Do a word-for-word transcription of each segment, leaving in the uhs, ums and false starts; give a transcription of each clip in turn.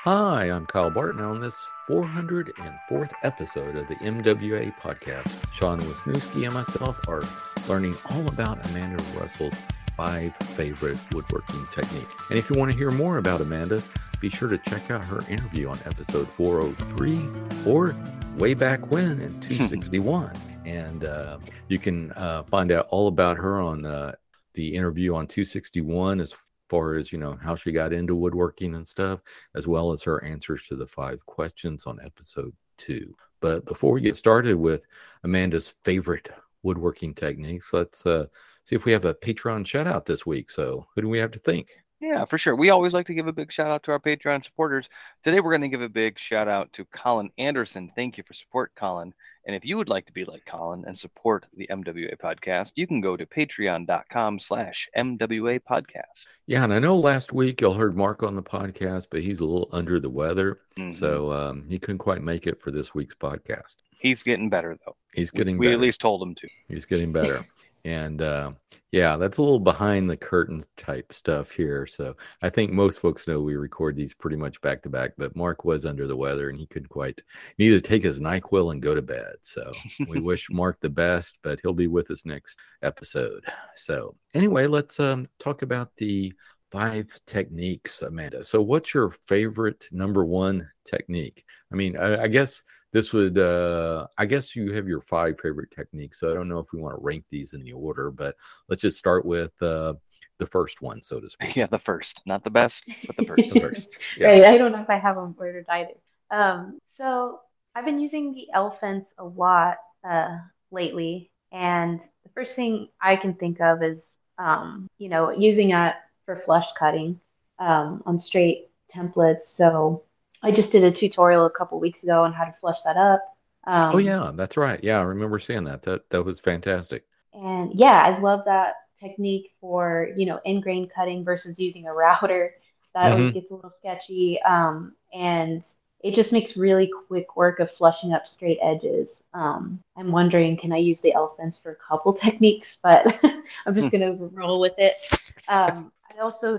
Hi, I'm Kyle Barton. On this four hundred fourth episode of the M W A podcast, Sean Wisniewski and myself are learning all about Amanda Russell's five favorite woodworking technique. And if you want to hear more about Amanda, be sure to check out her interview on episode four oh three or way back when in two sixty-one. And uh, you can uh, find out all about her on uh, the interview on two sixty-one as far as, you know, how she got into woodworking and stuff, as well as her answers to the five questions on episode two. But before we get started with Amanda's favorite woodworking techniques, let's uh, see if we have a Patreon shout out this week. So who do we have to thank? Yeah, for sure. We always like to give a big shout out to our Patreon supporters. Today, we're going to give a big shout out to Colin Anderson. Thank you for support, Colin. And if you would like to be like Colin and support the M W A podcast, you can go to patreon.com slash MWA podcast. Yeah, and I know last week y'all heard Mark on the podcast, but he's a little under the weather. Mm-hmm. So um, he couldn't quite make it for this week's podcast. He's getting better, though. He's getting we, better. We at least told him to. He's getting better. And uh, yeah, that's a little behind the curtain type stuff here. So I think most folks know we record these pretty much back to back, but Mark was under the weather and he couldn't quite need to take his NyQuil and go to bed. So we wish Mark the best, but he'll be with us next episode. So anyway, let's um, talk about the five techniques, Amanda. So what's your favorite number one technique? I mean, I, I guess this would, uh, I guess you have your five favorite techniques. So I don't know if we want to rank these in the order, but let's just start with uh, the first one, so to speak. Yeah, the first. Not the best, but the first. the first. Yeah. Right. I don't know if I have them ordered either. Um, so I've been using the L-Fence a lot uh, lately. And the first thing I can think of is, um, you know, using it for flush cutting um, on straight templates. So I just did a tutorial a couple weeks ago on how to flush that up. Um, oh, yeah, that's right. Yeah, I remember seeing that. That that was fantastic. And yeah, I love that technique for, you know, end grain cutting versus using a router. That mm-hmm. always gets a little sketchy. Um, and it just makes really quick work of flushing up straight edges. Um, I'm wondering, can I use the L-Fence for a couple techniques? But I'm just going to roll with it. Um, I also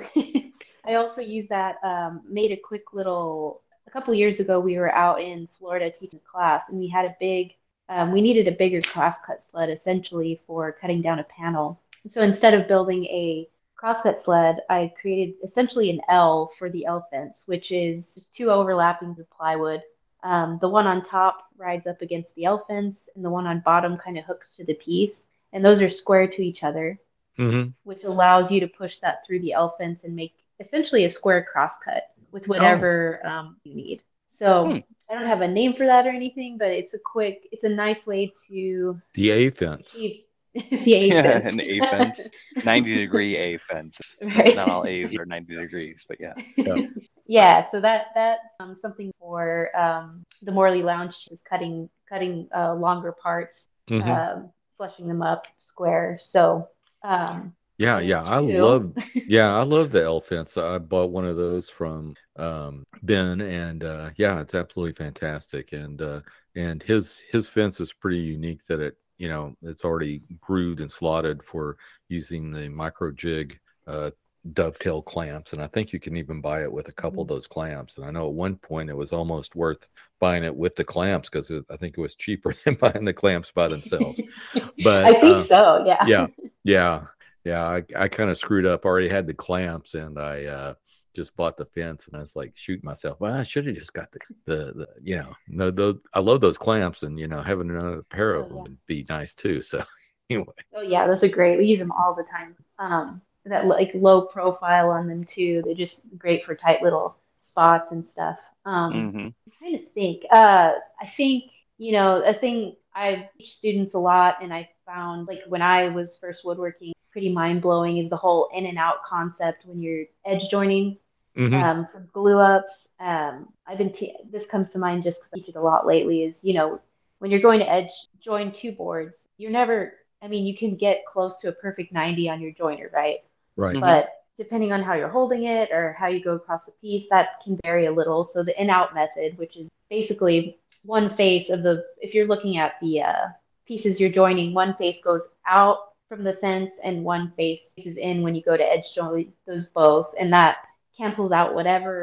I also use that, um, made a quick little... A couple of years ago, we were out in Florida teaching a class, and we had a big, um, we needed a bigger crosscut sled essentially for cutting down a panel. So instead of building a crosscut sled, I created essentially an L for the L-Fence, which is just two overlappings of plywood. Um, the one on top rides up against the L-Fence, and the one on bottom kind of hooks to the piece. And those are square to each other, mm-hmm. which allows you to push that through the L-Fence and make essentially a square crosscut with whatever oh. um, you need. So hmm. I don't have a name for that or anything, but it's a quick, it's a nice way to... The A-Fence. Achieve, the A-Fence. Yeah, an A-Fence. ninety degree A-Fence. Right. Not all A's are ninety degrees, but yeah. Yeah, yeah so that that's um, something for um, the Morley Lounge, is cutting cutting uh, longer parts, mm-hmm. um, flushing them up square. So... Um, Yeah, yeah, I love, yeah, I love the L-Fence. I bought one of those from um, Ben, and uh, yeah, it's absolutely fantastic. And uh, and his his fence is pretty unique that it, you know, it's already grooved and slotted for using the micro jig uh, dovetail clamps, and I think you can even buy it with a couple mm-hmm. of those clamps. And I know at one point it was almost worth buying it with the clamps because I think it was cheaper than buying the clamps by themselves. But I think uh, so. Yeah. Yeah. Yeah. Yeah, I, I kind of screwed up. I already had the clamps, and I uh, just bought the fence, and I was like, shooting myself. Well, I should have just got the, the, the you know, the, the, I love those clamps, and, you know, having another pair of oh, them yeah. would be nice too. So anyway. Oh, yeah, those are great. We use them all the time. Um, that like low profile on them too. They're just great for tight little spots and stuff. Um, mm-hmm. I'm trying to think. Uh, I think, you know, a thing I teach students a lot, and I found like when I was first woodworking, pretty mind-blowing is the whole in and out concept when you're edge joining mm-hmm. um, for glue ups. Um, I've been te- this comes to mind just because I teach it a lot lately. Is, you know, when you're going to edge join two boards, you're never. I mean, you can get close to a perfect ninety on your joiner, right? Right. But depending on how you're holding it or how you go across the piece, that can vary a little. So the in-out method, which is basically one face of the, if you're looking at the uh, pieces you're joining, one face goes out from the fence and one face is in when you go to edge join those both, and that cancels out whatever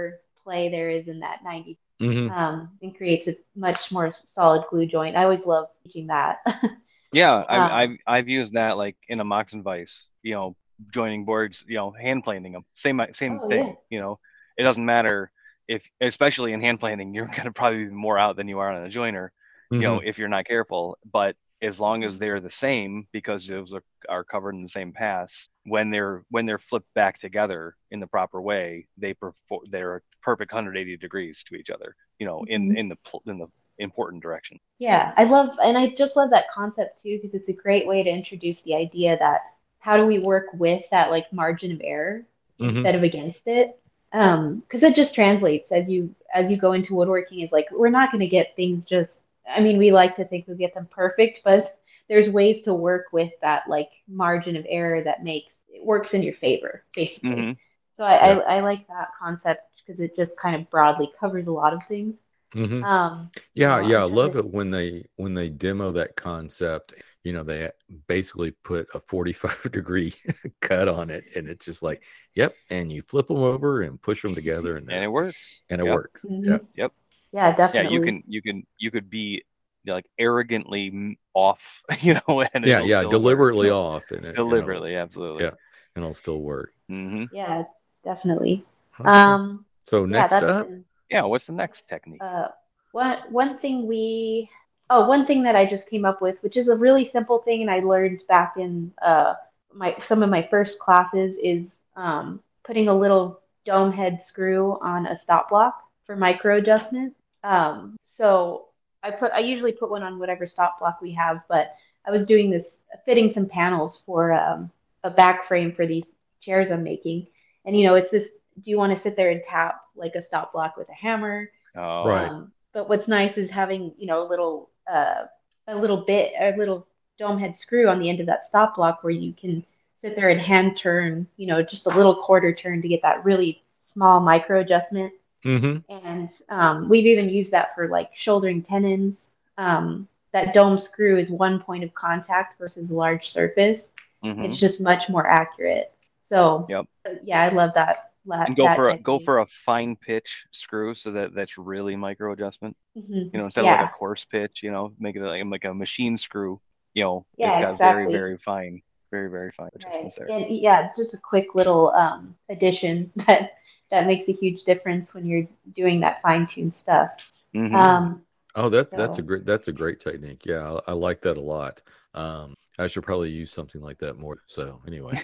play there is in that ninety, hmm um, and creates a much more solid glue joint. I always love teaching that. Yeah, I've I've um, I've used that like in a Mox and Vice, you know, joining boards, you know, hand planing them. Same same oh yeah. thing, you know. It doesn't matter if, especially in hand planing, you're gonna probably be more out than you are on a joiner, you know, hmm if you're not careful. But as long as they're the same, because those are, are covered in the same pass, when they're when they're flipped back together in the proper way, they perform they're a perfect one hundred eighty degrees to each other, you know, in Mhm. in the in the important direction. Yeah, I love, and I just love that concept too, because it's a great way to introduce the idea that how do we work with that like margin of error hmm instead of against it? Um, because it just translates as you as you go into woodworking is like we're not going to get things just. I mean, we like to think we get them perfect, but there's ways to work with that like margin of error that makes it works in your favor, basically. Mm-hmm. So I Yeah. I, I like that concept because it just kind of broadly covers a lot of things. hmm Um, you Yeah, know, yeah, I'm I trying love to. it when they when they demo that concept. You know, they basically put a forty-five degree cut on it, and it's just like, yep. And you flip them over and push them together, and And they're it works. and it Yep. works. Yeah. Mhm. Yep. Yeah, Yeah, you definitely. can you can you could be, you know, like arrogantly m- off, you know, and Yeah, it'll yeah, still work, you deliberately know, off, and it, you know, deliberately, absolutely. yeah, and it'll still work. Hmm. Yeah, definitely. Okay. Um, So yeah, next that's up, been Yeah, what's the next technique? uh one one thing we oh one thing that I just came up with, which is a really simple thing, and I learned back in uh my some of my first classes is um putting a little dome head screw on a stop block for micro adjustment. Um, so I put I usually put one on whatever stop block we have, but I was doing this fitting some panels for um, a back frame for these chairs I'm making, and you know it's this. Do you want to sit there and tap like a stop block with a hammer? Oh, right? Um, but what's nice is having, you know, a little uh, a little bit, a little dome head screw on the end of that stop block where you can sit there and hand turn, you know, just a little quarter turn to get that really small micro adjustment. Mm-hmm. And um, we've even used that for like shouldering tenons. Um, that dome screw is one point of contact versus a large surface. hmm. It's just much more accurate. So Yep. uh, yeah, I love that that, And go that for a go technique. for a fine pitch screw so that that's really micro adjustment. Hmm. You know, instead of like a Yeah, coarse pitch, you know, make it like, like a machine screw. You know, it's yeah, got very, exactly. very fine, very, very fine Right. adjustments there. And yeah, just a quick little um, addition that that makes a huge difference when you're doing that fine-tuned stuff. Hmm. Yeah. Um, Oh, that's that's a so great that's a great technique. Yeah, I, I like that a lot. Um, I should probably use something like that more. So anyway,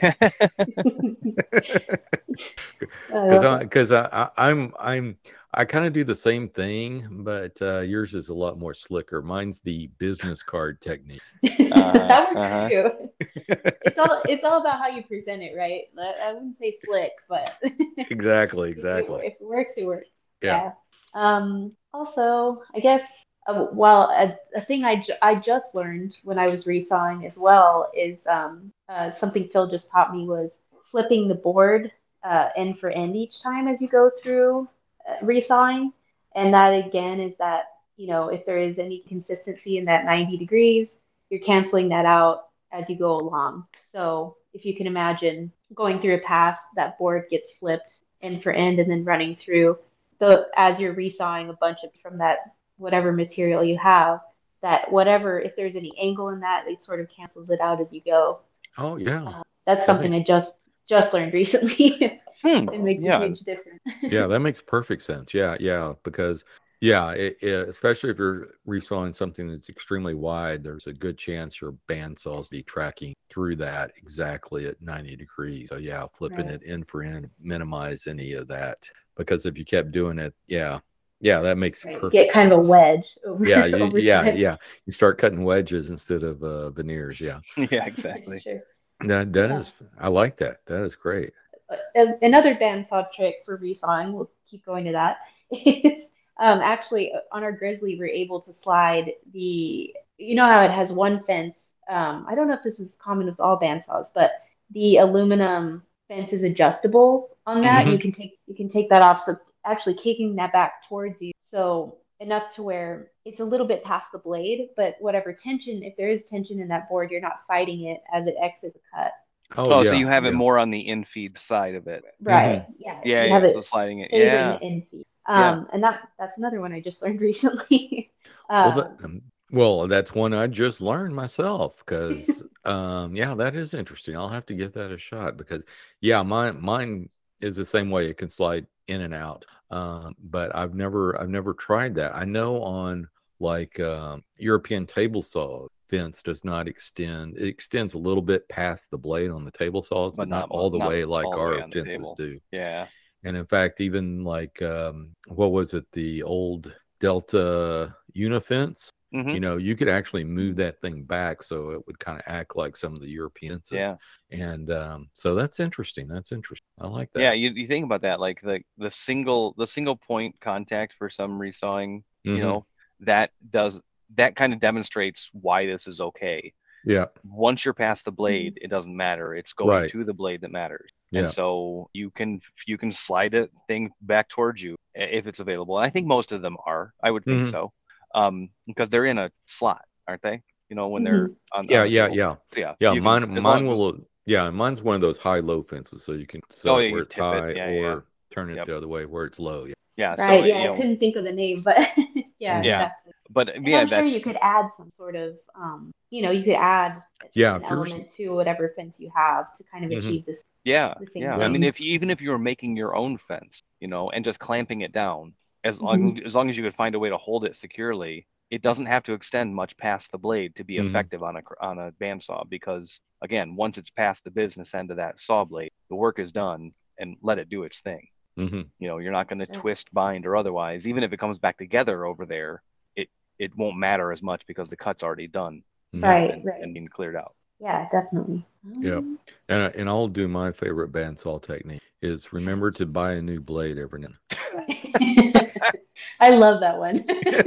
I because love I it. because I, I I'm I'm I kind of do the same thing, but uh, yours is a lot more slicker. Mine's the business card technique. Uh-huh. That works Uh-huh. too. It's all it's all about how you present it, right? I I wouldn't say slick, but Exactly, if it exactly. if it works, it works. Yeah. Yeah. Um, also, I guess uh, well, a, a thing I, ju I just learned when I was resawing as well is um, uh, something Phil just taught me was flipping the board uh, end for end each time as you go through uh, resawing. And that again is that, you know, if there is any consistency in that ninety degrees, you're canceling that out as you go along. So if you can imagine going through a pass, that board gets flipped end for end and then running through. So as you're resawing a bunch of from that whatever material you have, that whatever if there's any angle in that, it sort of cancels it out as you go. Oh yeah, Uh, that's that something makes I just just learned recently. Hmm. It makes a Yeah. huge difference. yeah, that makes perfect sense. Yeah, yeah, because yeah, it, it, especially if you're resawing something that's extremely wide, there's a good chance your bandsaws be tracking through that exactly at ninety degrees. So yeah, flipping Right. it end for end, minimize any of that. Because if you kept doing it, yeah, yeah, that makes Right. You get perfect kind of a sense. wedge over Yeah, you, over yeah, time. yeah. You start cutting wedges instead of uh, veneers. Yeah, Yeah, exactly. Sure. that that Yeah. is. I like that. That is great. A- another bandsaw trick for resawing, we'll keep going to that, is um, actually on our Grizzly, we're able to slide the, you know how it has one fence. Um, I don't know if this is common with all bandsaws, but the aluminum fence is adjustable on that. Hmm. You hmm can take you can take that off. So actually kicking that back towards you. So enough to where it's a little bit past the blade, but whatever tension, if there is tension in that board, you're not fighting it as it exits the cut. Oh, Oh, yeah, so you have it yeah. more on the in-feed side of it. Right. Yeah. Yeah, You have yeah. So it sliding it. saved in Yeah, the in feed. yeah. Um, and that that's another one I just learned recently. Well, that, um, um, well, that's one I just learned myself because, um, yeah, that is interesting. I'll have to give that a shot because, yeah, mine mine is the same way. It can slide in and out, um, but I've never I've never tried that. I know on like um, European table saw fence does not extend. It extends a little bit past the blade on the table saws, But but not not mu- all the not way like all the way our on the fences table. do. Yeah. And in fact, even like um, what was it, the old Delta Unifence? hmm You know, you could actually move that thing back so it would kind of act like some of the European fences. Yeah. And um, so that's interesting. That's interesting. I like that. Yeah, you, you think about that, like the the single the single point contact for some resawing, you Mhm. know, that does that kind of demonstrates why this is okay. Yeah. Once you're past the blade, it doesn't matter. It's going Right. to the blade that matters. Yeah. And so you can you can slide it thing back towards you i- if it's available. I think most of them are. I would think Mhm. so, um, because they're in a slot, aren't they? You know, when they're on, Yeah. on the Yeah. table. Yeah. So yeah, Yeah. you can, Mine. as Mine long as will. Yeah. Mine's one of those high-low fences, so you can set oh it yeah, where you it's tip it. high Yeah, yeah, or yeah. turn it Yep. the other way where it's low. Yeah. Yeah. So right. Yeah, you I know, couldn't think of the name, but yeah, Mhm. yeah. definitely. But And yeah, I'm sure that's you could add some sort of, um, you know, you could add Yeah. an If you're. element to whatever fence you have to kind of Mhm. achieve this yeah, the same yeah. Yeah. I mean, thing. if even if you were making your own fence, you know, and just clamping it down, as long Mhm. as long as you could find a way to hold it securely, it doesn't have to extend much past the blade to be Mhm. effective on a cr- on a bandsaw. Because again, once it's past the business end of that saw blade, the work is done, and let it do its thing. Mhm. You know, you're not going to Right. twist, bind, or otherwise. Even if it comes back together over there, it it won't matter as much because the cut's already done, Mhm. you know, Right, and, right. and being cleared out. Yeah, definitely. Yep. Um, And I- and I'll do my favorite bandsaw technique is remember to buy a new blade every now. I love that one.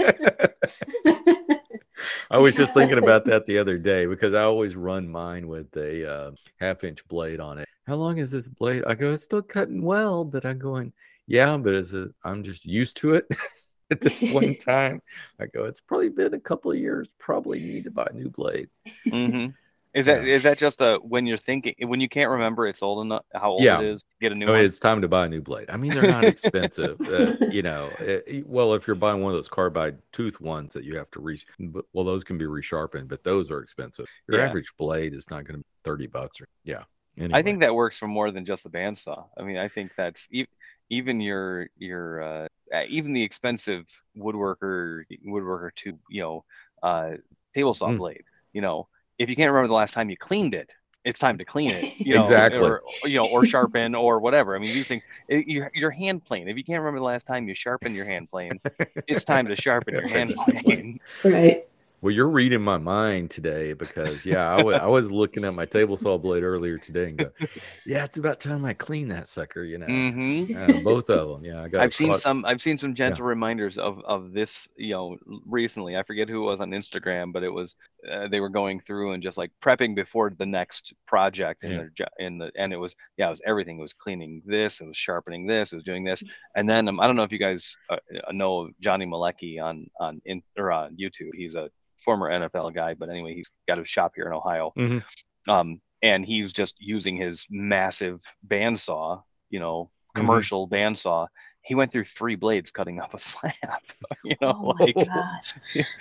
I was just thinking about that the other day because I always run mine with a uh, half inch blade on it. How long is this blade? I go, it's still cutting well, but I'm going, yeah, but is it, I'm just used to it at this point in time. I go, it's probably been a couple of years, probably need to buy a new blade. hmm Is that Yeah. is that just a when you're thinking when you can't remember it's old enough how old Yeah. it is, get a new Oh, one? it's time to buy a new blade. I mean, they're not expensive. Uh, you know, it, well, if you're buying one of those carbide tooth ones that you have to re, but- well, those can be resharpened, but those are expensive. Your Yeah. average blade is not going to be thirty bucks. Or yeah. I Anyway. think that works for more than just the bandsaw. I mean, I think that's e- even your your uh, uh, even the expensive woodworker woodworker tube, you know, uh, table saw Mm. blade. You know, if you can't remember the last time you cleaned it, it's time to clean it. You know, Exactly. or you know, or sharpen or whatever. I mean, these things. It, your your hand plane. If you can't remember the last time you sharpened your hand plane, it's time to sharpen your hand plane. Right. Well, you're reading my mind today because yeah, I wa- I was looking at my table saw blade earlier today and go, yeah, it's about time I clean that sucker. You know, hmm uh, both of them. Yeah, I got. I've seen caught, some. I've seen some gentle reminders of of this. You know, recently. I forget who it was on Instagram, but it was uh, they were going through and just like prepping before the next project in Yeah. their jo- in the and it was yeah, it was everything. It was cleaning this, it was sharpening this, it was doing this, and then um, I don't know if you guys uh, know Johnny Malecki on on in or on YouTube. He's a former N F L guy, but anyway, he's got a shop here in Ohio. Mhm. Um, and he was just using his massive bandsaw, you know, Mhm. commercial bandsaw. He went through three blades cutting up a slab. You know, Oh my like gosh.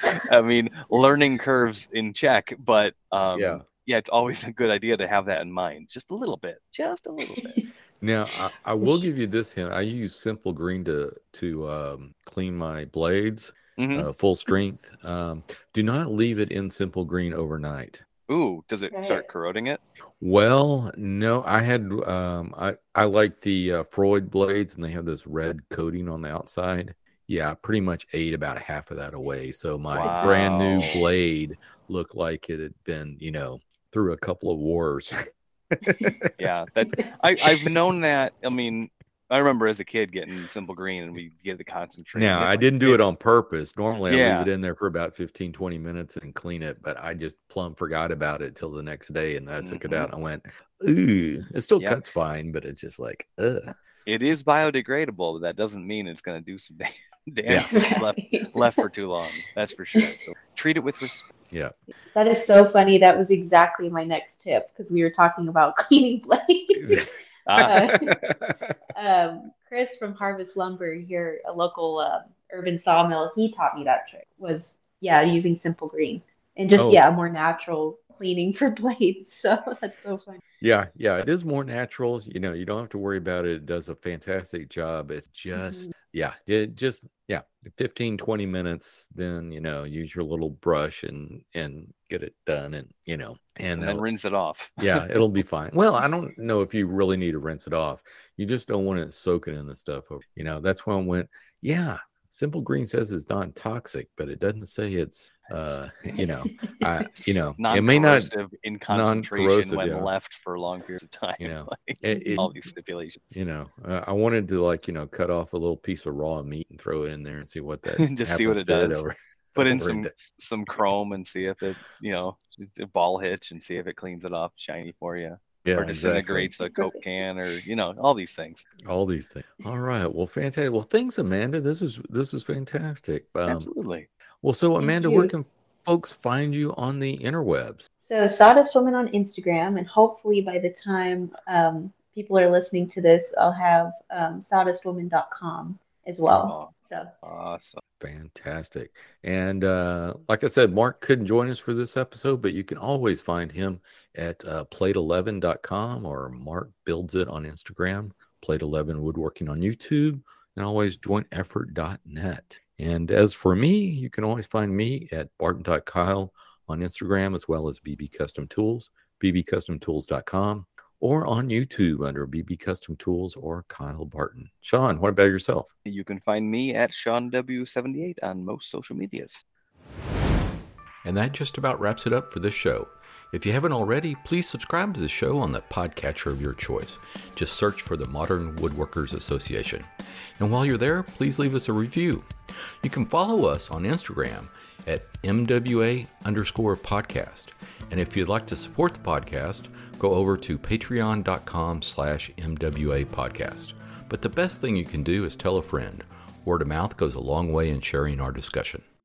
I mean, learning curves in check, but um, Yeah. yeah, it's always a good idea to have that in mind, just a little bit, just a little bit. Now, I, I will give you this hint. I use Simple Green to to um, clean my blades, hmm uh, full strength. Um, do not leave it in Simple Green overnight. Ooh, does it Right. start corroding it? Well, no, I had um, I I like the uh, Freud blades, and they have this red coating on the outside. Yeah, I pretty much ate about half of that away. So my brand new Wow. blade looked like it had been, you know, through a couple of wars. Yeah, that I I've known that. I mean, I remember as a kid getting Simple Green and we get the concentrate. Now, and it's I like- didn't do it it's- on purpose. Normally, I Yeah. leave it in there for about fifteen, twenty minutes and clean it, but I just plumb forgot about it till the next day, and then I took it Mhm. out and I went, ooh, it still Yep. cuts fine, but it's just like, ugh. It is biodegradable, but that doesn't mean it's going to do some da- Yeah. damage if it's left left for too long. That's for sure. So treat it with respect. Yeah. That is so funny. That was exactly my next tip because we were talking about cleaning blades. Ah, uh, um, Chris from Harvest Lumber here, a local uh, urban sawmill, he taught me that trick. Was yeah, using Simple Green and just Oh, yeah, a more natural cleaning for blades. So that's so funny. yeah, yeah, it is more natural. You know, you don't have to worry about it. It does a fantastic job. It's just, Mhm. yeah, it just, yeah, fifteen, twenty minutes, then, you know, use your little brush and and get it done and, you know, and and then that'll, rinse it off. yeah, it'll be fine. Well, I don't know if you really need to rinse it off. You just don't want it soaking in the stuff. You know, that's when I went, yeah, Simple Green says it's not toxic, but it doesn't say it's, uh, you know, I, you know, it may not Non-corrosive in concentration non-corrosive, when yeah. left for long periods of time. You know, like, it, it, all these stipulations. you know, uh, I wanted to like, you know, cut off a little piece of raw meat and throw it in there and see what that Just see what happens it to it does. over. Put in over some it. some chrome and see if it, you know, a ball hitch and see if it cleans it off shiny for you. Yeah, Or exactly. disintegrates a Coke can, or you know, all these things. All these things. All right. Well, fantastic. Well, thanks, Amanda. This is this is fantastic. Um, Absolutely. well, so Thank Amanda, where you. can folks find you on the interwebs? So Sawdust Woman on Instagram, and hopefully by the time um, people are listening to this, I'll have um, sawdust woman dot com as well. Oh, So awesome. Fantastic. And uh, like I said, Mark couldn't join us for this episode, but you can always find him at uh, plate eleven dot com or Mark Builds It on Instagram, Plate eleven Woodworking on YouTube, and always joint effort dot net. And as for me, you can always find me at barton dot kyle on Instagram, as well as B B Custom Tools, b b custom tools dot com, or on YouTube under B B Custom Tools or Kyle Barton. Sean, what about yourself? You can find me at Sean W seventy-eight on most social medias. And that just about wraps it up for this show. If you haven't already, please subscribe to the show on the podcatcher of your choice. Just search for the Modern Woodworkers Association. And while you're there, please leave us a review. You can follow us on Instagram at M W A underscore podcast. And if you'd like to support the podcast, go over to patreon dot com slash M W A podcast. But the best thing you can do is tell a friend. Word of mouth goes a long way in sharing our discussion.